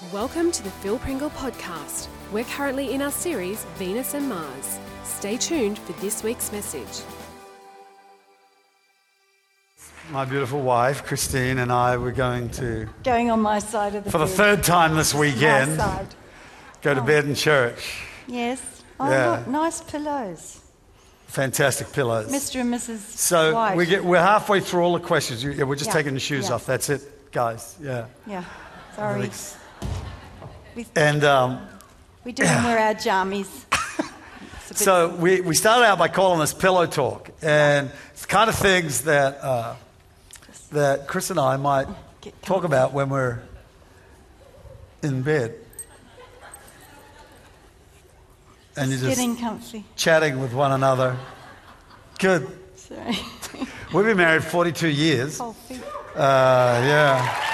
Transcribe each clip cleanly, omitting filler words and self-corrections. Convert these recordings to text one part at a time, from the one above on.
Welcome to the Phil Pringle podcast. We're currently in our series, Venus and Mars. Stay tuned for this week's message. My beautiful wife, Christine, and I were going on my side of the for the bed. third time this weekend, My side. go to bed in church. Yes. Oh, Yeah. look, nice pillows. Fantastic pillows. Mr. and Mrs. So White. we're halfway through all the questions. We're just Yeah, taking the shoes yeah. off. That's it, guys. Yeah. Yeah, sorry. And We didn't wear our jammies. It's a bit- so we started out by calling this pillow talk, and it's the kind of things that that Chris and I might Get talk comfy. about when we're in bed. And you're just Getting comfy. chatting with one another. Good. Sorry. We've been married 42 years. Cold feet. Yeah.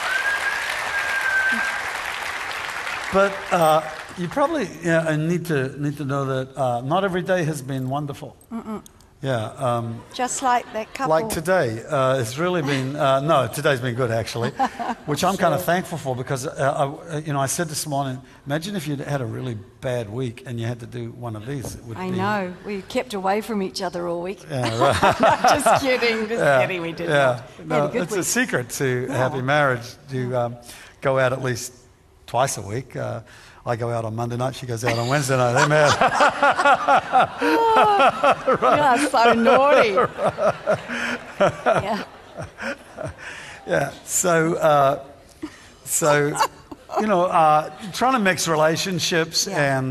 But you probably need to know that not every day has been wonderful. Yeah. Just like that couple. Like today, it's really been no. Today's been good actually, which I'm kind of thankful for because I said this morning. Imagine if you'd had a really bad week and you had to do one of these. It would I be, know. We kept away from each other all week. Yeah, right. Just kidding. Just kidding. We did not. We had No, a good it's a week. secret to happy marriage to go out at least twice a week. I go out on Monday night, she goes out on Wednesday night. They're mad. You are so naughty. Yeah. Yeah. So trying to mix relationships Yeah.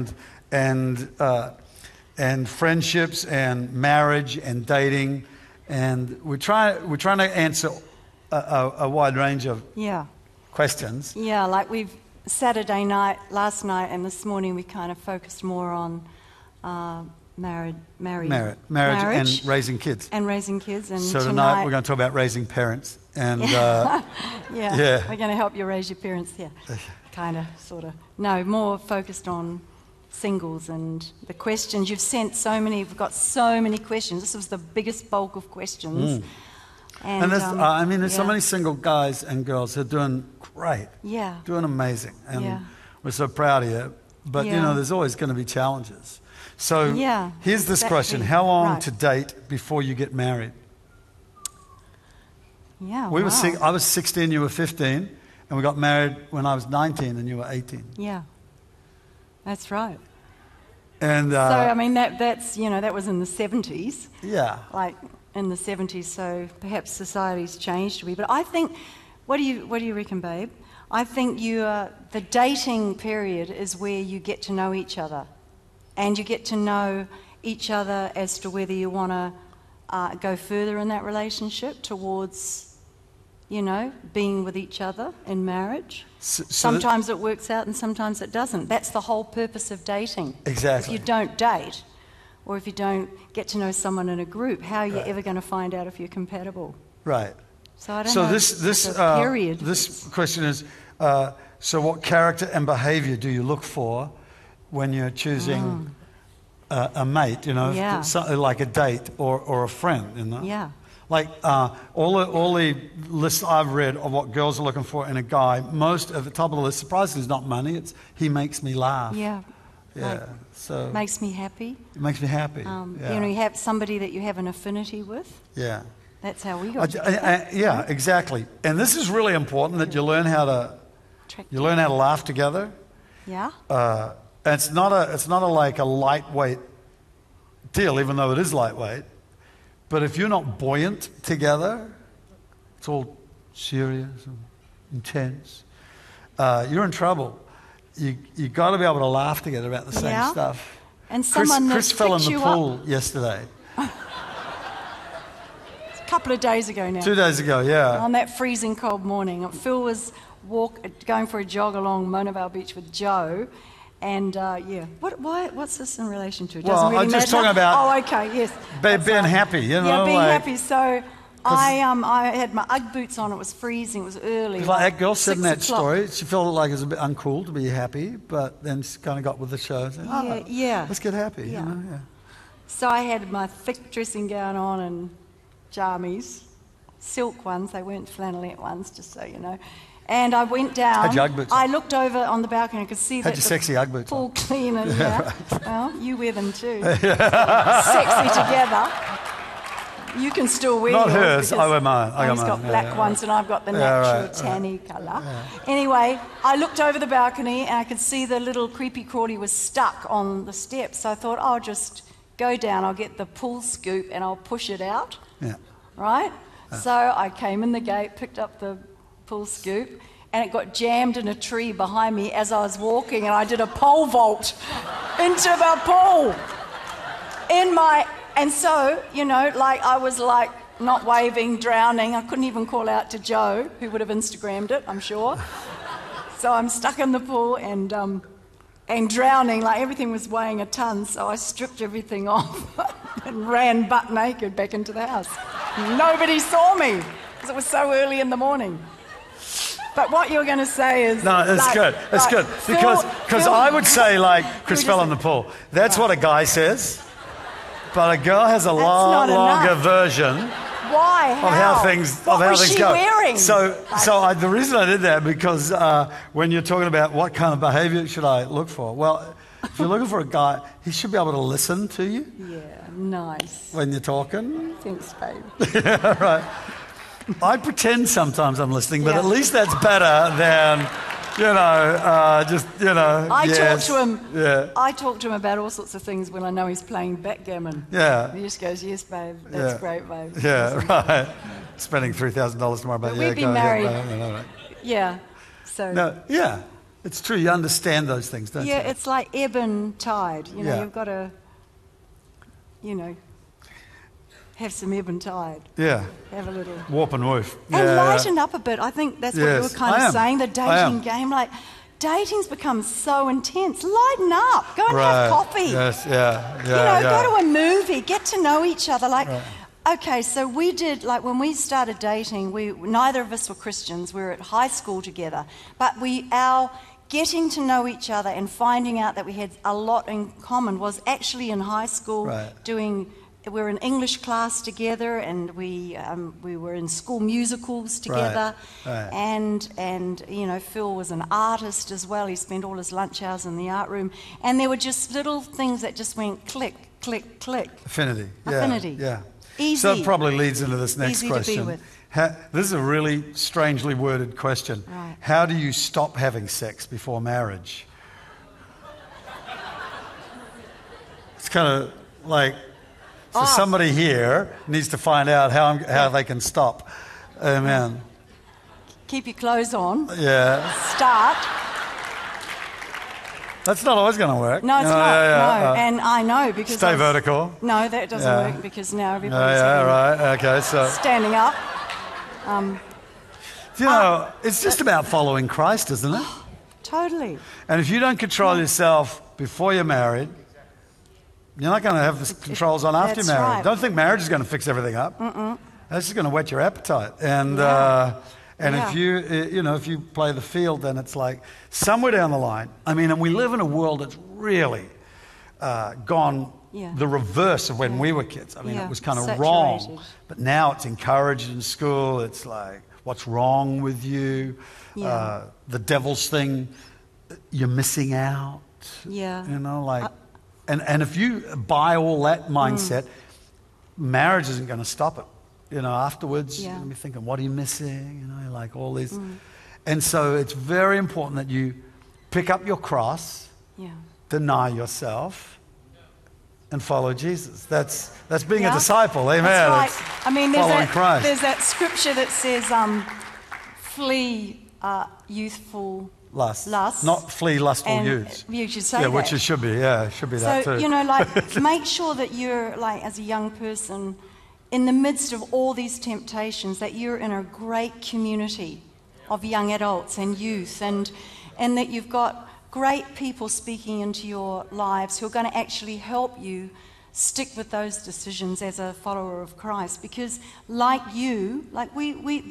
and friendships and marriage and dating, and we're trying to answer a wide range of Yeah. questions. Yeah, like Saturday night, last night, and this morning we kind of focused more on marriage and raising kids. and raising kids. And So tonight we're going to talk about raising parents. And yeah, yeah. we're going to help you raise your parents. Yeah, kind of, sort of. No, more focused on singles and the questions you've sent. We've got so many questions. This was the biggest bulk of questions. And there's so many single guys and girls who are doing great, Yeah. doing amazing, and Yeah. we're so proud of you. But Yeah. there's always going to be challenges. So Yeah, here's this exactly. question: how long Right. to date before you get married? Yeah, I wow. was 16, you were 15, and we got married when I was 19 and you were 18. Yeah, that's right. And So I mean that was in the 70s. yeah, Like in the 70s, so perhaps society's changed a bit. But I think, what do you reckon, babe? I think the dating period is where you get to know each other, and you get to know each other as to whether you want to go further in that relationship towards, being with each other in marriage. Sometimes it works out and sometimes it doesn't. That's the whole purpose of dating. Exactly. If you don't date, or if you don't get to know someone in a group, how are you ever going to find out if you're compatible? right. So I don't So know. The period. this question is: so what character and behaviour do you look for when you're choosing a mate? Yeah. Like a date or a friend. Yeah. Like all the lists I've read of what girls are looking for in a guy, most at the top of the list, surprisingly, is not money. It's he makes me laugh. Yeah. Yeah. Like, So makes me happy. it makes me happy. You have somebody that you have an affinity with. Yeah. That's how we got together. Yeah, exactly. And this is really important that you learn how to laugh together. Yeah. And it's not like a lightweight deal, even though it is lightweight. But if you're not buoyant together, it's all serious and intense. You're in trouble. You got to be able to laugh together about the same Yeah. stuff. And someone Chris that fell in picks the you pool yesterday. A couple of days ago now. 2 days ago, yeah. On that freezing cold morning, Phil was going for a jog along Mona Vale Beach with Joe, and what's this in relation to? It doesn't Well, really I'm just matter. talking about Oh, okay, yes. being That's right. happy, Yeah, being like- happy. So I had my UGG boots on. It was freezing. It was early. Like that girl said in that 6 o'clock. story, she felt like it was a bit uncool to be happy, but then she kind of got with the show and said, Yeah. let's get happy. Yeah. Yeah. So I had my thick dressing gown on and jammies. silk ones. They weren't flannelette ones, just so you know. And I went down. Had your Ugg boots on? I looked over on the balcony. I could see Had that your the sexy Ugg boots pool on? cleaner. Yeah. Well, you wear them too. Sexy together. You can still wear Not yours hers, because I wear mine. I got he's mine. got Yeah, black yeah, ones and I've got the Yeah, natural right, tanny colour. Anyway, I looked over the balcony and I could see the little creepy crawly was stuck on the steps. So I thought, I'll just go down, I'll get the pool scoop and I'll push it out, Yeah. right? So I came in the gate, picked up the pool scoop, and it got jammed in a tree behind me as I was walking, and I did a pole vault into the pool. And so, you know, like I was like not waving, drowning. I couldn't even call out to Joe, who would have Instagrammed it, I'm sure. So I'm stuck in the pool and drowning, like everything was weighing a ton. So I stripped everything off and ran butt naked back into the house. Nobody saw me because it was so early in the morning. But what you're going to say is... No, it's like, good. It's like, good. Because Phil- I would say, like, Chris Phil fell just- in the pool. That's what a guy says. But a girl has a not longer enough. version Why? of how things What was she go. wearing? The reason I did that, because when you're talking about what kind of behavior should I look for, well, if you're looking for a guy, he should be able to listen to you Yeah, nice. when you're talking. Thanks, babe. Yeah, right. I pretend sometimes I'm listening, but Yeah. at least that's better than, I yes, talk to him. Yeah. I talk to him about all sorts of things when I know he's playing backgammon. Yeah. He just goes, "Yes, babe. That's Yeah. great, babe." Yeah, right. Spending $3,000 tomorrow, but But yeah, we've been go ahead. married. No. Yeah. So. No, yeah, it's true. You understand those things, don't Yeah, you? it's like ebb and tide. You know, Yeah. you've got to, have some ebb and tide. Yeah, Have a little. warp and woof. And Yeah, lighten up a bit. I think that's what you were Yes, kind I of am. saying. The I am. dating game, like, dating's become so intense. Lighten up. Go and Right. have coffee. Yes, yeah. Go to a movie. Get to know each other. Like, okay, so we did, like, when we started dating, neither of us were Christians. We were at high school together. But our getting to know each other and finding out that we had a lot in common was actually in high school Right. we were in English class together, and we were in school musicals together. Right. And Phil was an artist as well. He spent all his lunch hours in the art room, and there were just little things that just went click, click, click. Affinity. Yeah, Affinity. Yeah. Easy. So it probably leads into this next Easy to be question. with. This is a really strangely worded question. Right. How do you stop having sex before marriage? It's kind of like, so somebody here needs to find out how they can stop. Amen. Keep your clothes on. Yeah. Start. That's not always going to work. No, it's You know, not. yeah, No, and I know because Stay vertical. No, that doesn't Yeah. work because now everybody's Right. Okay. So, standing up. it's just about following Christ, isn't it? Totally. And if you don't control yourself before you're married, you're not going to have the controls on after That's you're married. right. Don't think marriage is going to fix everything up. That's just going to whet your appetite. And Yeah. if you play the field, then it's like somewhere down the line. I mean, and we live in a world that's really gone Yeah. the reverse of when we were kids. I mean, Yeah. it was kind of Saturated. wrong, but now it's encouraged in school. It's like, what's wrong with you? Yeah. The devil's thing. You're missing out. Yeah. And if you buy all that mindset, marriage isn't going to stop it. Afterwards, you're Yeah. going to be thinking, what are you missing? Like all these. And so it's very important that you pick up your cross, Yeah. deny yourself, and follow Jesus. That's being a Yeah. disciple. Amen. That's right. It's I mean, following Christ. there's that scripture that says, flee youthful lust. lust. Not flee lustful And youths. you should say Yeah, that. which it should be. Yeah, it should be that So, too. make sure that you're, like, as a young person, in the midst of all these temptations, that you're in a great community of young adults and youth, and that you've got great people speaking into your lives who are going to actually help you stick with those decisions as a follower of Christ. Because like you, like we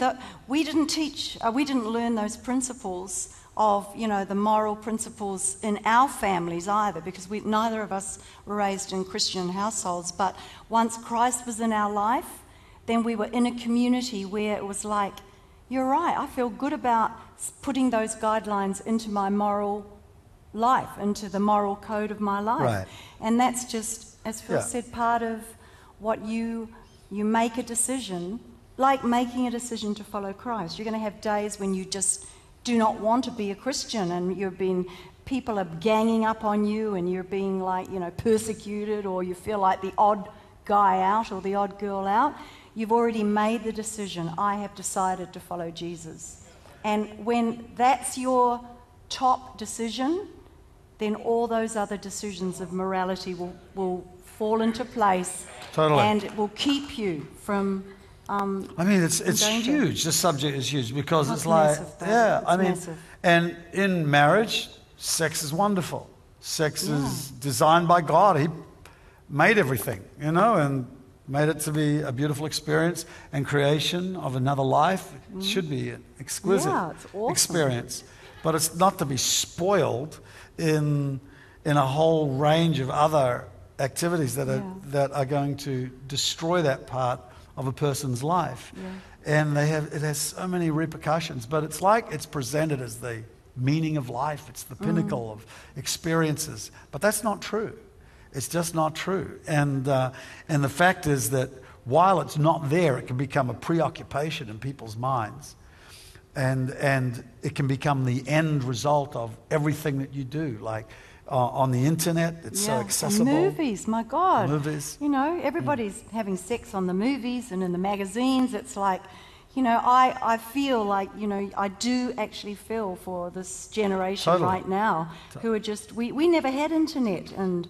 didn't learn those principles of, the moral principles in our families either, because neither of us were raised in Christian households. But once Christ was in our life, then we were in a community where it was like, you're right, I feel good about putting those guidelines into my moral life, into the moral code of my life. Right. And that's just, as Phil Yeah. said, part of what you make a decision, like making a decision to follow Christ. You're going to have days when you just do not want to be a Christian, and people are ganging up on you, and you're being persecuted, or you feel like the odd guy out or the odd girl out. You've already made the decision. I have decided to follow Jesus. And when that's your top decision, then all those other decisions of morality will fall into place. Totally. And it will keep you from I mean, it's danger. huge. This subject is huge because It's it's like, massive, though. yeah, It's I mean, massive. and in marriage, sex is wonderful. Sex is designed by God. He made everything, and made it to be a beautiful experience and creation of another life. It should be an exquisite Yeah, it's awesome. experience. But it's not to be spoiled in a whole range of other activities that are going to destroy that part of a person's life. Yeah. And it has so many repercussions, but it's like it's presented as the meaning of life. It's the pinnacle of experiences. But that's not true. It's just not true. And the fact is that while it's not there, it can become a preoccupation in people's minds. And it can become the end result of everything that you do. Like on the internet, it's so accessible. And movies, my God. Movies. Everybody's having sex on the movies and in the magazines. It's like, I feel like, I do actually feel for this generation Totally. right now who are just, we never had internet, and,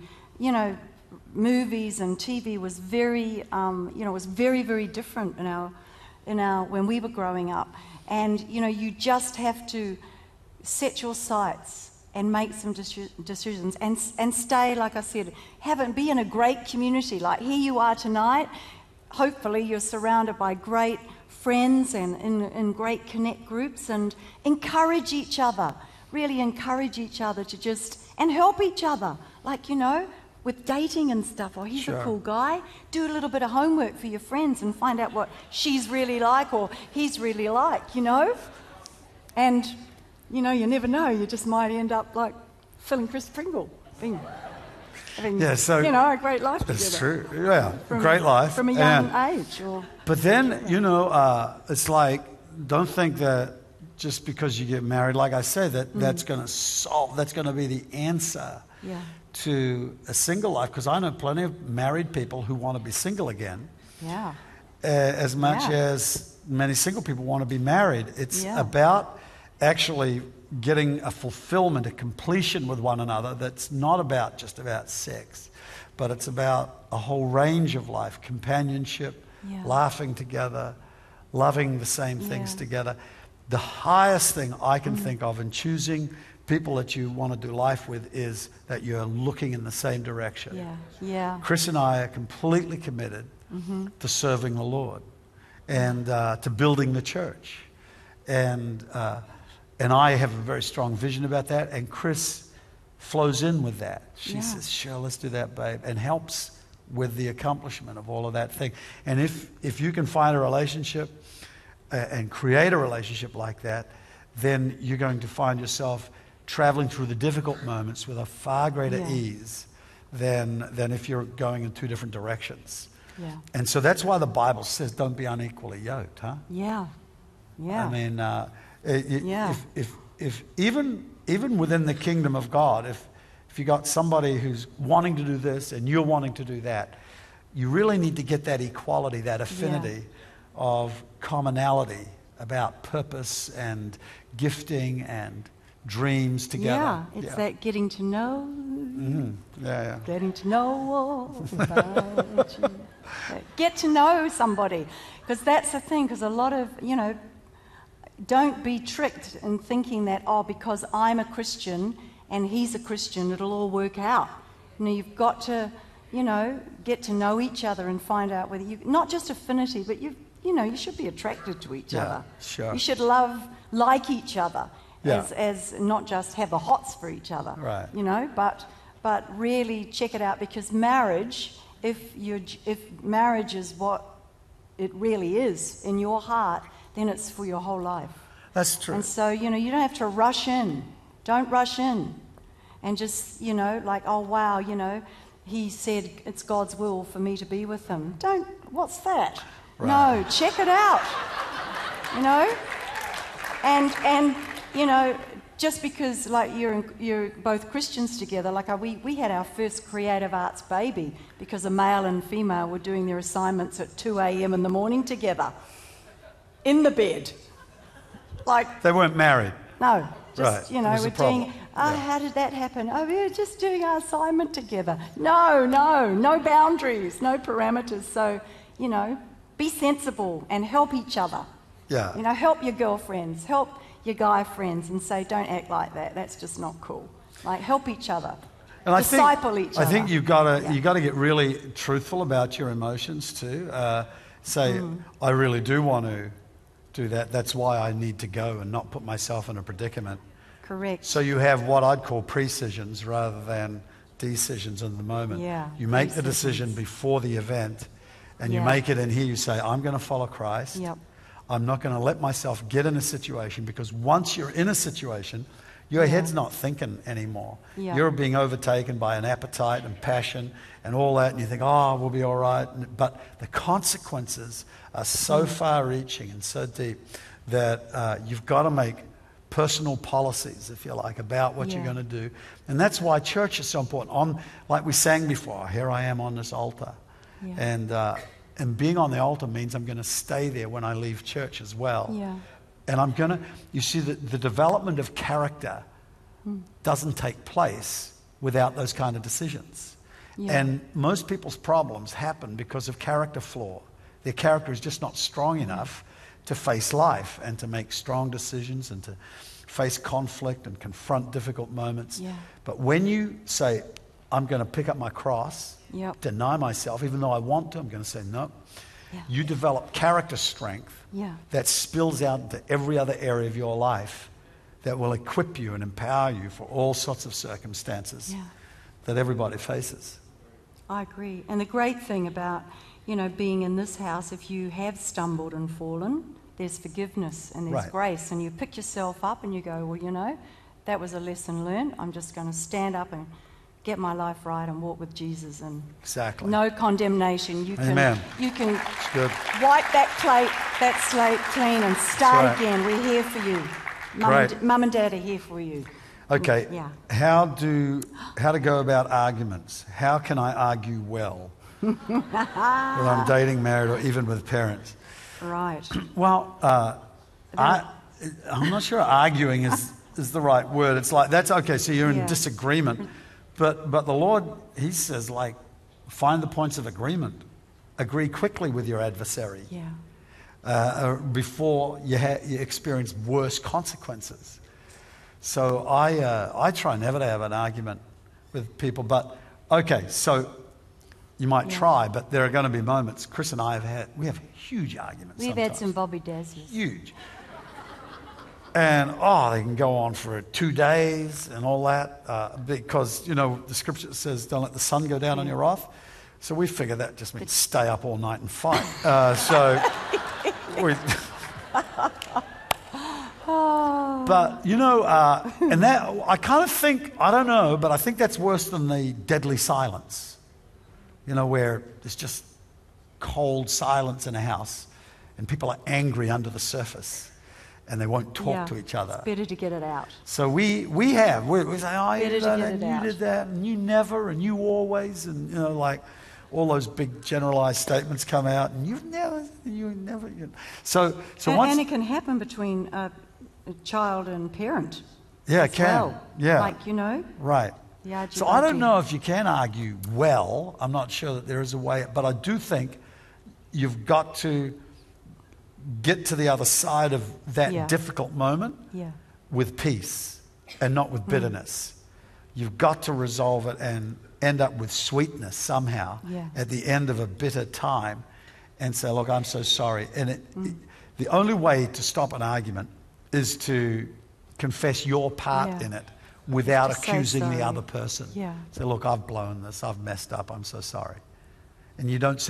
movies and TV was very, was very, very different in our when we were growing up. And, you just have to set your sights and make some decisions and stay, like I said, be in a great community. Like here you are tonight. Hopefully you're surrounded by great friends and in great connect groups, and encourage each other. Really encourage each other and help each other. Like, with dating and stuff. Oh, he's Sure. a cool guy. Do a little bit of homework for your friends and find out what she's really like or he's really like, And, you never know. You just might end up like Phil and Chris Pringle. Having, a great life together. It's true. Yeah, great life. From a young age. But then, it's like, don't think that just because you get married, like I said, that's going to solve, that's going to be the answer to a single life. Because I know plenty of married people who want to be single again. Yeah. As much as many single people want to be married. It's about actually getting a fulfillment, a completion with one another that's not just about sex, but it's about a whole range of life, companionship, laughing together, loving the same things together. The highest thing I can think of in choosing people that you want to do life with is that you're looking in the same direction. Yeah. Chris and I are completely committed to serving the Lord and to building the church. And I have a very strong vision about that, and Chris flows in with that. She says, sure, let's do that, babe, and helps with the accomplishment of all of that thing. And if you can find a relationship and create a relationship like that, then you're going to find yourself traveling through the difficult moments with a far greater ease than if you're going in two different directions. Yeah. And so that's why the Bible says don't be unequally yoked, huh? Yeah. I mean, if even within the kingdom of God, if you got somebody who's wanting to do this and you're wanting to do that, you really need to get that equality, that affinity of commonality about purpose and gifting and dreams together. Yeah, it's that getting to know. Getting to know all about you. Get to know somebody. Because that's the thing, because a lot of, don't be tricked in thinking that, because I'm a Christian and he's a Christian, it'll all work out. You've got to, get to know each other and find out whether you, not just affinity, but you should be attracted to each other. Sure. You should like each other. As not just have the hots for each other, right? But really check it out, because marriage, if marriage is what it really is in your heart, then it's for your whole life. That's true. And so, you don't have to rush in. Don't rush in. And just, like, oh, wow, he said it's God's will for me to be with him. What's that? Right. No, check it out. And just because, like, you're both Christians together, like we had our first creative arts baby because a male and female were doing their assignments at 2 a.m. in the morning together, in the bed. Like, they weren't married. no, just, Right. There's we're a problem. doing, how did that happen? Oh, we were just doing our assignment together. No boundaries, no parameters. So, be sensible and help each other. Yeah. Help your girlfriends, help your guy friends, and say, don't act like that. That's just not cool. Like, help each other. And Disciple each other. I think you've got to get really truthful about your emotions too. Say, I really do want to do that. That's why I need to go and not put myself in a predicament. Correct. So you have what I'd call precisions rather than decisions in the moment. Yeah, You make the pre-decisions. decision before the event, and you Yeah. make it in here. You say, I'm going to follow Christ. Yep. I'm not going to let myself get in a situation, because once you're in a situation, your head's not thinking anymore. Yeah. You're being overtaken by an appetite and passion and all that, and you think, oh, we'll be all right. But the consequences are so far-reaching and so deep that you've got to make personal policies, if you like, about what you're Yeah. going to do. And that's why church is so important. Like we sang before, here I am on this altar. Yeah. And being on the altar means I'm going to stay there when I leave church as well. Yeah. And I'm going to, you see, the development of character doesn't take place without those kind of decisions. Yeah. And most people's problems happen because of character flaw. Their character is just not strong enough to face life and to make strong decisions and to face conflict and confront difficult moments. Yeah. But when you say, I'm going to pick up my cross, Yep. deny myself, even though I want to, I'm going to say no. Yeah. You develop character strength Yeah. that spills out into every other area of your life that will equip you and empower you for all sorts of circumstances Yeah. that everybody faces. I agree. And the great thing about, being in this house, if you have stumbled and fallen, there's forgiveness and there's Right. grace. And you pick yourself up and you go, well, that was a lesson learned. I'm just going to stand up and get my life right and walk with Jesus. And Exactly. no condemnation. You can, Amen. you can It's good. wipe that slate clean and start That's right. again. We're here for you. Great. Mum and Dad are here for you. Okay. Yeah. How to go about arguments? How can I argue well? Whether I'm dating, married, or even with parents. Right. Well, I'm not sure arguing is the right word. It's like, that's okay, so you're in Yeah. disagreement. But the Lord, he says, like, find the points of agreement. Agree quickly with your adversary before you experience worse consequences. So I try never to have an argument with people. But, okay, so you might try, but there are going to be moments. Chris and I we have huge arguments We've sometimes. had some Bobby Dazzlers. Huge. And, they can go on for 2 days and all that because, the scripture says, don't let the sun go down on your wrath. So we figure that just means stay up all night and fight. But, and that, I kind of think, I don't know, but I think that's worse than the deadly silence, where there's just cold silence in a house and people are angry under the surface. And they won't talk to each other. It's better to get it out. So we say, oh, you Better did to that, get and it you out. did that, and you never, and you always, and like all those big generalized statements come out, and you never. So once, And it can happen between a child and parent. yeah, it as can, well. yeah, Like, right. the So I don't know if you can argue well. I'm not sure that there is a way, but I do think you've got to get to the other side of that difficult moment with peace and not with bitterness. You've got to resolve it and end up with sweetness somehow at the end of a bitter time and say, look, I'm so sorry. And the only way to stop an argument is to confess your part in it without To say accusing the sorry. other person. Yeah. Say, look, I've blown this, I've messed up, I'm so sorry. And you don't say then,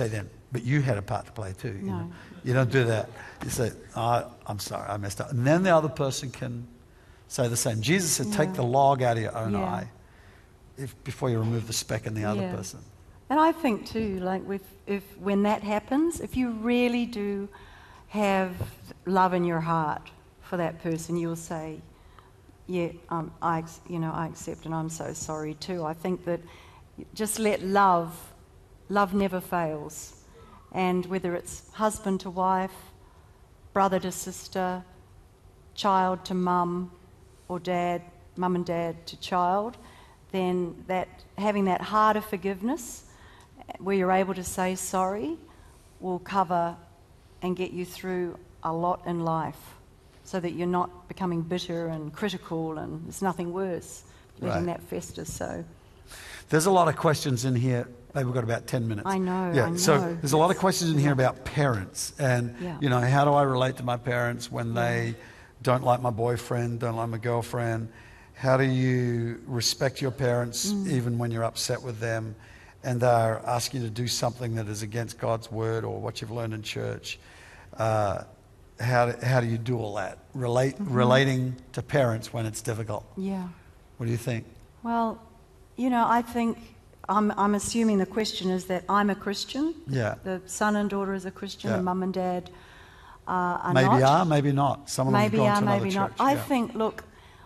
but you had a part to play too. You No. know? You don't do that. You say, oh, I'm sorry, I messed up. And then the other person can say the same. Jesus said, take the log out of your own eye before you remove the speck in the other person. And I think too, like if when that happens, if you really do have love in your heart for that person, you'll say, yeah, I accept and I'm so sorry too. I think that just let love never fails. And whether it's husband to wife, brother to sister, child to mum, or mum and dad to child, then that having that heart of forgiveness where you're able to say sorry will cover and get you through a lot in life, so that you're not becoming bitter and critical, and there's nothing worse letting that fester. So there's a lot of questions in here. Maybe we've got about 10 minutes. I know. So there's a lot of questions in here about parents and, how do I relate to my parents when they don't like my boyfriend, don't like my girlfriend? How do you respect your parents even when you're upset with them and they're asking you to do something that is against God's word or what you've learned in church? How do you do all that? Relating to parents when it's difficult. Yeah. What do you think? Well, I think I'm assuming the question is that I'm a Christian. Yeah. The son and daughter is a Christian, and mum and dad are maybe not. Are, maybe not. Some of them maybe have gone are, to another maybe church. not. I think, look,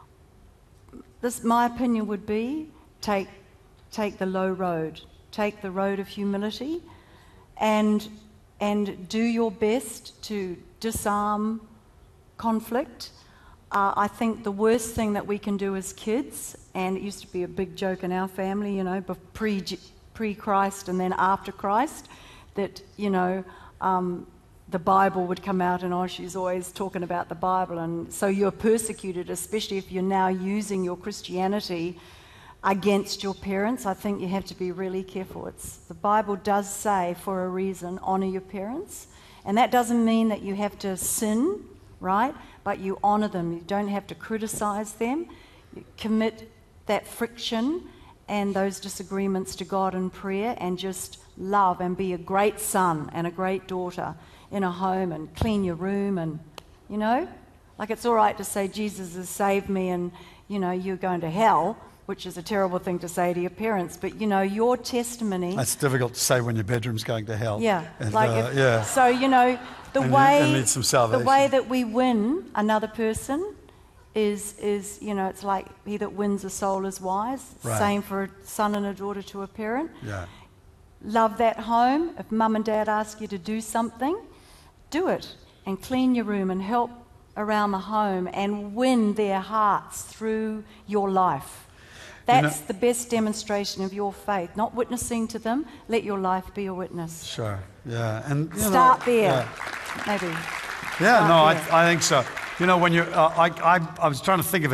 my opinion would be take the low road, take the road of humility, and do your best to disarm conflict. I think the worst thing that we can do as kids, and it used to be a big joke in our family, pre-Christ and then after Christ, that, the Bible would come out and, she's always talking about the Bible. And so you're persecuted, especially if you're now using your Christianity against your parents. I think you have to be really careful. The Bible does say, for a reason, honor your parents. And that doesn't mean that you have to sin, right? But you honor them. You don't have to criticize them. You commit that friction and those disagreements to God in prayer, and just love and be a great son and a great daughter in a home, and clean your room, and, like it's all right to say Jesus has saved me and, you're going to hell, which is a terrible thing to say to your parents, but, your testimony... That's difficult to say when your bedroom's going to hell. Yeah. And, So, the need some salvation. The way that we win another person is it's like he that wins a soul is wise. Right. Same for a son and a daughter to a parent. Yeah. Love that home. If mum and dad ask you to do something, do it, and clean your room and help around the home and win their hearts through your life. That's the best demonstration of your faith. Not witnessing to them, let your life be a witness. Sure, yeah. And Start there, maybe. Yeah, no, I think so. When you're, I was trying to think of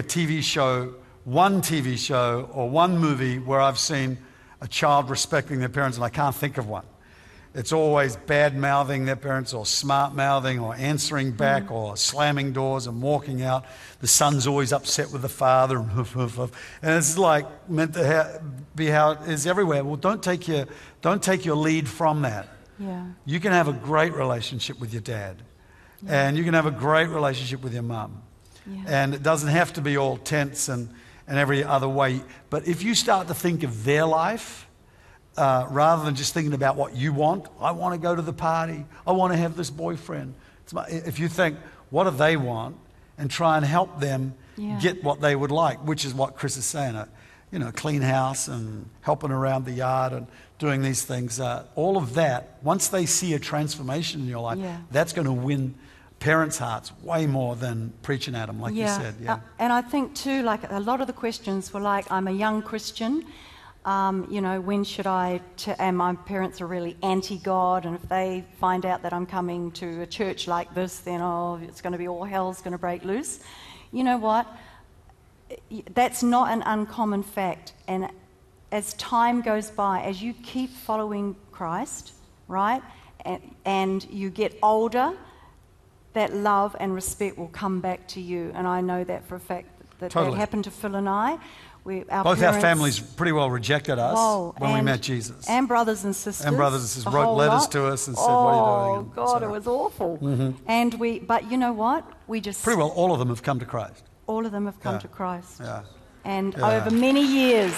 one TV show or one movie where I've seen a child respecting their parents, and I can't think of one. It's always bad-mouthing their parents, or smart-mouthing, or answering back, or slamming doors and walking out. The son's always upset with the father, and it's like meant to be how it is everywhere. Well, don't take your lead from that. Yeah. You can have a great relationship with your dad, and you can have a great relationship with your mum, and it doesn't have to be all tense and every other way. But if you start to think of their life, rather than just thinking about what you want, I want to go to the party, I want to have this boyfriend. If you think, what do they want, and try and help them get what they would like, which is what Chris is saying, a clean house and helping around the yard and doing these things. All of that, once they see a transformation in your life, that's going to win parents' hearts way more than preaching at them, like you said. Yeah. And I think too, like a lot of the questions were like, I'm a young Christian, when should and my parents are really anti-God, and if they find out that I'm coming to a church like this, then it's going to be all hell's going to break loose. You know what? That's not an uncommon fact. And as time goes by, as you keep following Christ, right, and you get older, that love and respect will come back to you. And I know that for a fact that happened to Phil and I. Both our families pretty well rejected us when we met Jesus. And brothers and sisters. And brothers and sisters wrote letters to us and said, what are you doing? Oh, God, it was awful. Mm-hmm. But you know what? We just... Pretty well all of them have come to Christ. All of them have come to Christ. Yeah. And over many years.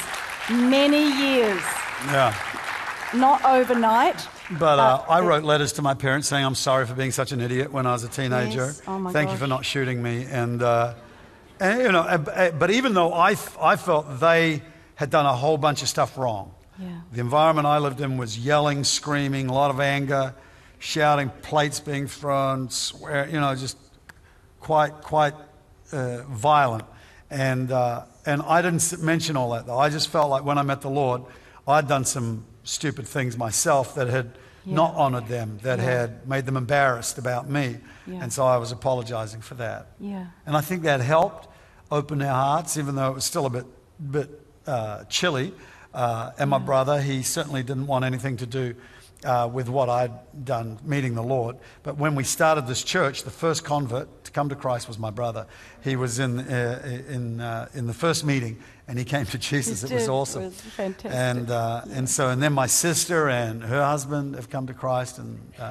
Yeah. Not overnight. But I wrote letters to my parents saying I'm sorry for being such an idiot when I was a teenager. Yes. Oh my Thank you gosh. for not shooting me. And you know, but even though I felt they had done a whole bunch of stuff wrong. Yeah. The environment I lived in was yelling, screaming, a lot of anger, shouting, plates being thrown, swear, you know, just quite violent. And I didn't mention all that, though. I just felt like when I met the Lord, I'd done some stupid things myself that had not honored them, that had made them embarrassed about me. Yeah. And so I was apologizing for that. Yeah. And I think that helped open their hearts, even though it was still a bit chilly. And my brother, he certainly didn't want anything to do with what I'd done meeting the Lord. But when we started this church, the first convert to come to Christ was my brother. He was in the first meeting, and he came to Jesus. It was awesome. It was fantastic. And then my sister and her husband have come to Christ,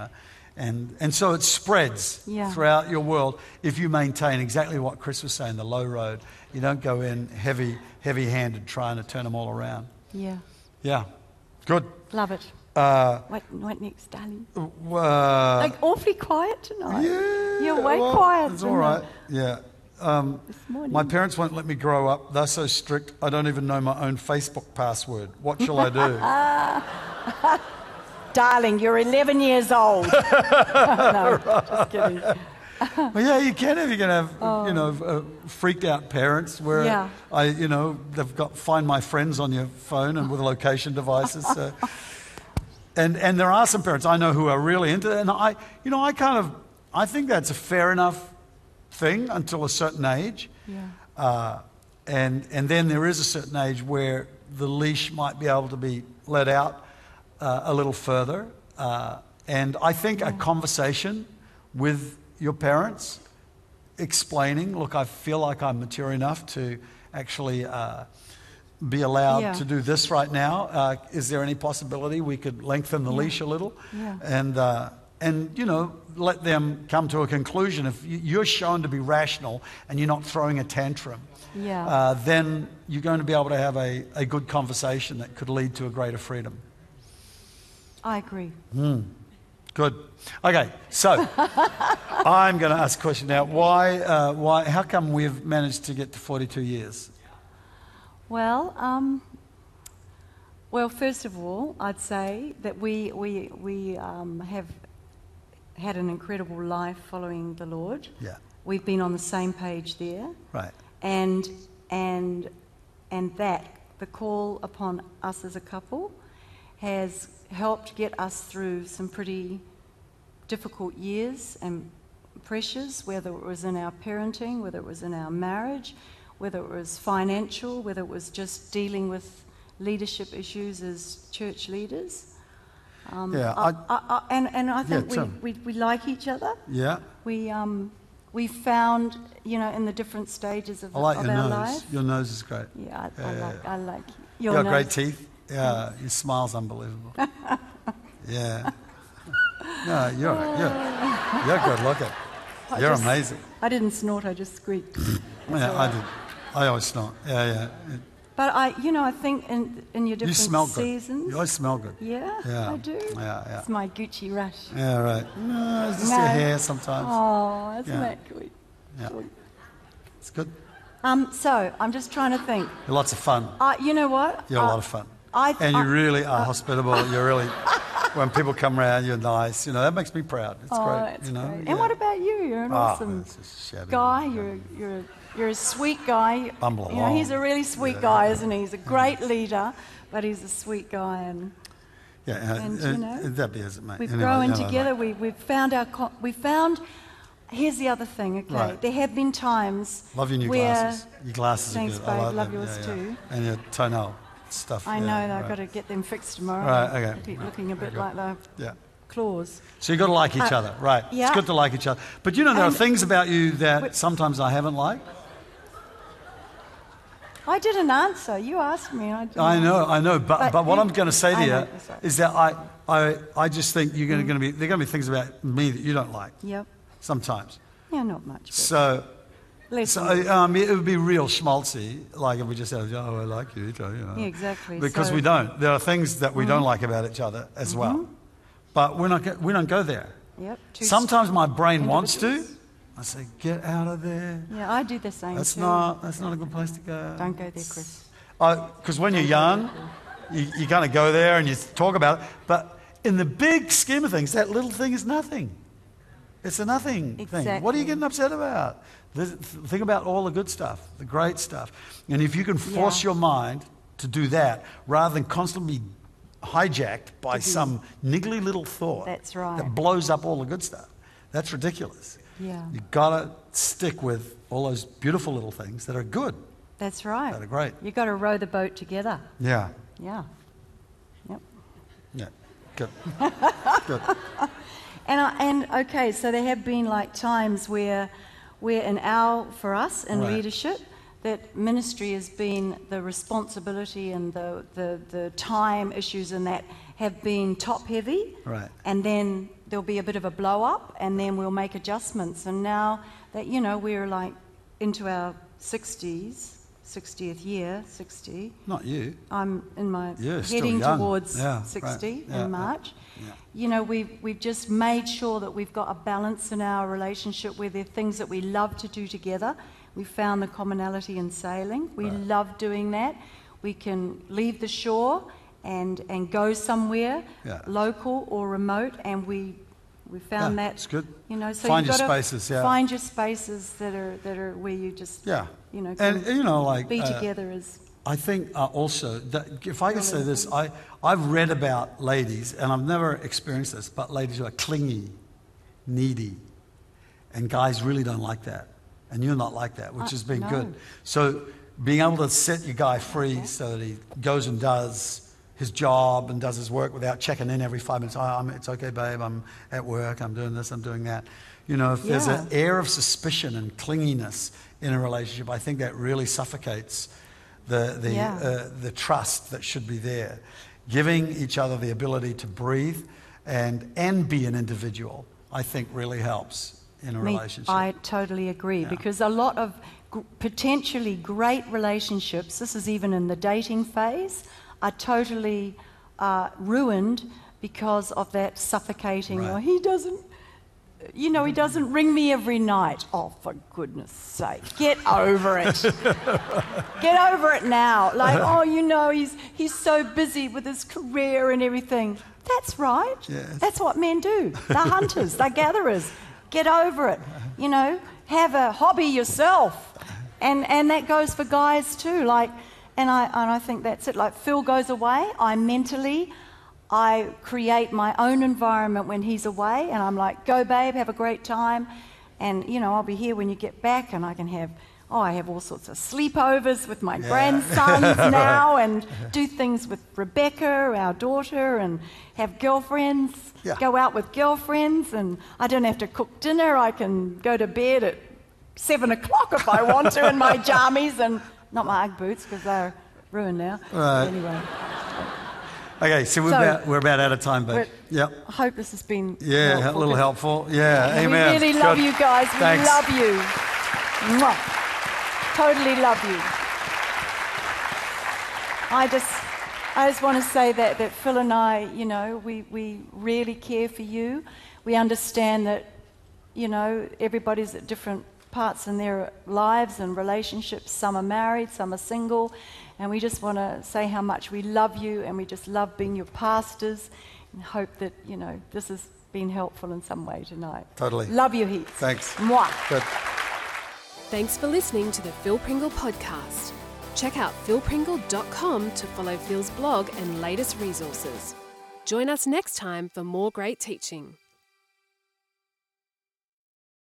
and so it spreads throughout your world if you maintain exactly what Chris was saying, the low road. You don't go in heavy-handed trying to turn them all around. Yeah. Yeah. Good. Love it. What next, darling? Like awfully quiet tonight. Yeah. You're way quiet. It's all right. Yeah. This morning. My parents won't let me grow up. They're so strict. I don't even know my own Facebook password. What shall I do? Darling, you're 11 years old. No, just kidding. Well, yeah, you can if you're going to have, freaked out parents where, they've got Find My Friends on your phone and with location devices. So. And there are some parents I know who are really into it. And I think that's a fair enough thing until a certain age. Yeah. And then there is a certain age where the leash might be able to be let out a little further. And I think a conversation with your parents explaining, look, I feel like I'm mature enough to actually be allowed to do this right now. Is there any possibility we could lengthen the leash a little? Yeah. And let them come to a conclusion. If you're shown to be rational and you're not throwing a tantrum, then you're going to be able to have a good conversation that could lead to a greater freedom. I agree. Good. Okay, so I'm going to ask a question now. Why? How come we've managed to get to 42 years? Well, first of all, I'd say that we have had an incredible life following the Lord. Yeah. We've been on the same page there. Right. And that the call upon us as a couple has helped get us through some pretty difficult years and pressures, whether it was in our parenting, whether it was in our marriage, whether it was financial, whether it was just dealing with leadership issues as church leaders. And I think we like each other. Yeah. We found, in the different stages of I like your our nose. life. Your nose is great. Yeah, I like You your got nose. great teeth. Yeah, your smile's unbelievable. Yeah. No, you're good looking. You're amazing. I didn't snort, I just squeaked. Yeah, I did. I always snort. Yeah. But I think in your different You smell good. seasons. You always smell good. Yeah, I do. Yeah. It's my Gucci rush. Yeah, right. No, it's just your hair sometimes. Oh, isn't that good? Yeah. It's good. So I'm just trying to think. You're lots of fun. You know what? You're a lot of fun. And you really are hospitable. You're really, when people come around, you're nice. That makes me proud. It's great. That's great. And what about you? You're an awesome guy. You're a sweet guy. Bumble along. He's a really sweet guy, isn't he? He's a great leader, but he's a sweet guy. And that be as it may. We've grown together. We've found. Here's the other thing. Okay, right. There have been times. Love your new where, glasses. Your glasses thanks, are good. babe. I Love yours too. And your toenail stuff. I know. I've got to get them fixed tomorrow. Right. Okay. They keep looking a bit like the claws. So you've got to like each other, right? Yeah. It's good to like each other. But there are things about you that sometimes I haven't liked. I didn't answer. You asked me. And I know. But what I'm going to say to you sorry. is that I just think there are going to be things about me that you don't like. Yep. Sometimes. Yeah, not much. But So less So, than it would be real schmaltzy, like if we just said, "Oh, I like you," Yeah, exactly. Because So- we don't. There are things that we don't like about each other as well, but we don't go there. Yep. Sometimes my brain wants to. I say, "Get out of there. Yeah, I do the same That's too. not a good place to go." Don't go there, Chris. Because when you're young, you kind of go there and you talk about it. But in the big scheme of things, that little thing is nothing. It's a nothing thing. What are Exactly. you getting upset about? Think about all the good stuff, the great stuff. And if you can force your mind to do that, rather than constantly hijacked by some niggly little thought That's right. that blows up all the good stuff, that's ridiculous. Yeah. You've got to stick with all those beautiful little things that are good. That's right. That are great. You've got to row the boat together. Yeah. Yeah. Yep. Yeah. Good. Good. And okay, so there have been like times where for us in Right. leadership, that ministry has been the responsibility and the time issues and that have been top heavy. Right. And then there'll be a bit of a blow up and then we'll make adjustments. And now that, we're like into our 60th year, 60. Not you. I'm in my You're still heading young. towards Yeah, 60 right. Yeah, in March. yeah. We've just made sure that we've got a balance in our relationship where there are things that we love to do together. We found the commonality in sailing. We love doing that. We can leave the shore and go somewhere, local or remote, and we found that it's good. So Find you've your got to spaces, yeah. find your spaces that are where you just Yeah. can And be together as I think also that if I could say this, I've read about ladies, and I've never experienced this, but ladies who are clingy, needy, and guys really don't like that, and you're not like that, which has been no. good. So being able to set your guy free so that he goes and does his job and does his work without checking in every 5 minutes. It's okay, babe. I'm at work. I'm doing this. I'm doing that. If there's an air of suspicion and clinginess in a relationship, I think that really suffocates the trust that should be there. Giving each other the ability to breathe and be an individual, I think, really helps in a relationship. I totally agree, because a lot of potentially great relationships, this is even in the dating phase, are totally ruined because of that suffocating, Right. or he doesn't ring me every night. Oh, for goodness sake, get over it. Get over it now. Like, he's so busy with his career and everything. That's right. Yes. That's what men do. They're hunters, they're gatherers. Get over it. Have a hobby yourself. And that goes for guys too. Like, and I think that's it. Like, Phil goes away, I create my own environment when he's away, and I'm like, go babe, have a great time, and I'll be here when you get back, and I can have I have all sorts of sleepovers with my grandsons now, and do things with Rebecca, our daughter, and have girlfriends, go out with girlfriends, and I don't have to cook dinner. I can go to bed at 7 o'clock if I want to in my jammies, and not my Ugg boots because they're ruined now. Right. Anyway. Okay, so we're about out of time, babe. Yep. I hope this has been a little helpful. Yeah, amen. We really love you guys. Thanks. We love you. Mwah. Totally love you. I just want to say that Phil and I, we really care for you. We understand that, everybody's at different parts in their lives and relationships. Some are married, some are single. And we just want to say how much we love you, and we just love being your pastors, and hope that, this has been helpful in some way tonight. Totally. Love you heaps. Thanks. Mwah. Good. Thanks for listening to the Phil Pringle podcast. Check out philpringle.com to follow Phil's blog and latest resources. Join us next time for more great teaching.